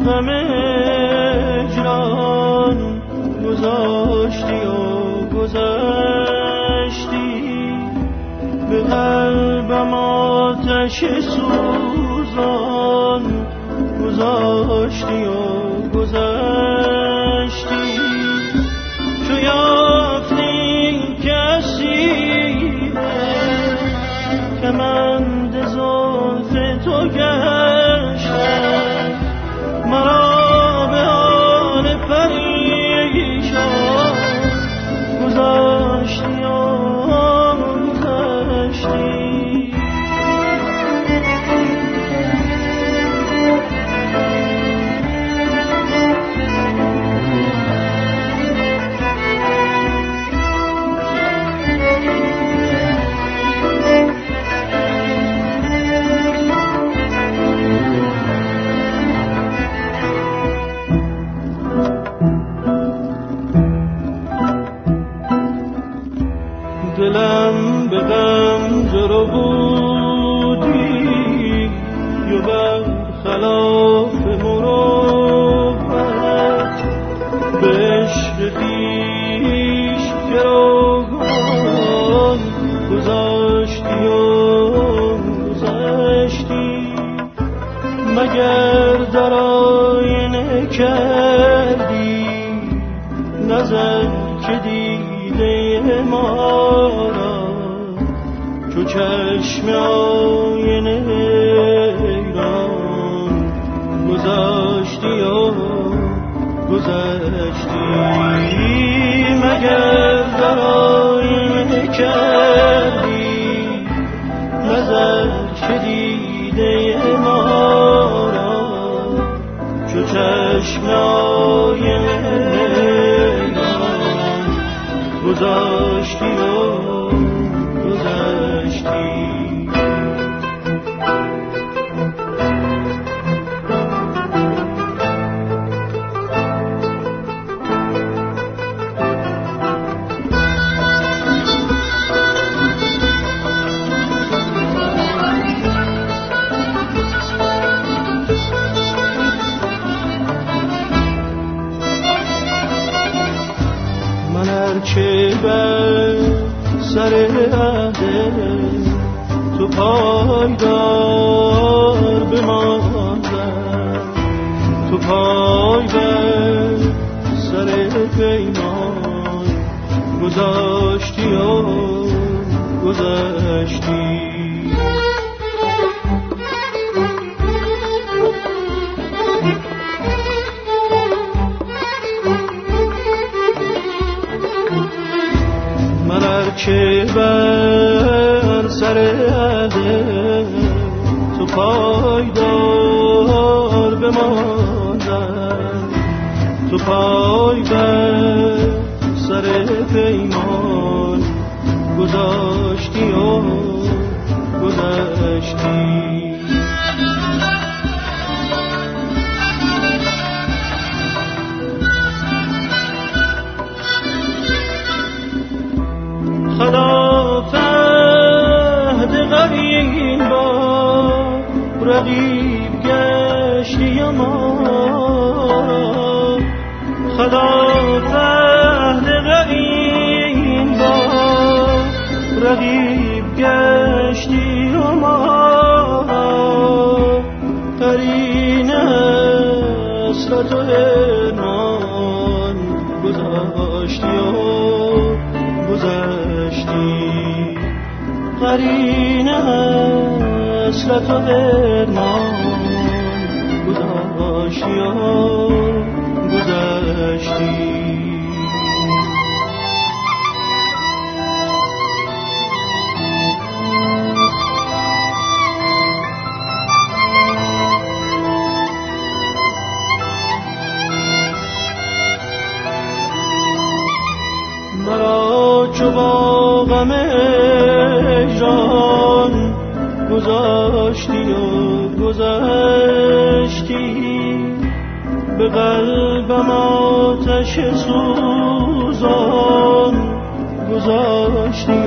غم هجران گذاشتی و گذشتی، به قلبم آتش سوزان گذاشتی و گذشتی. چو یافتی کسی کمند زلف تو گشتم، مرا به حال پریشان گذاشتی و گذشتی. دلم به غم جرو بودی یا بر خلاف مروت، به عشق خویش گروگان گذاشتی و گذشتی. مگر در آینه کردی نظر که دیده ما را، چو چشم آینه ایران گذاشتی و گذشتی. مگر در آینه کردی نظر که دیده ما را، چو چشم آینه گذاشتی و گذشتی. من هرچه بر سر عهد تو پایدار بماندم، تو پای بر سر پیمان گذاشتی و گذشتی. من هرچه بر سر عهد تو پایدار بماندم، تو پای بر سر پیمان گذاشتی و گذشتی. خلاف عهد قدیم با رقیب گشتی ما را، خلاف عهد قدیم با رقیب گشتی ما را. قرین حسرت و ارمان گذاشتی و گذشتی. قرین حسرت و درمان گذاشتی و گذشتی. مرا چو با غم هجران گذاشتی و گذشتی، به قلبم آتش سوزان گذاشتی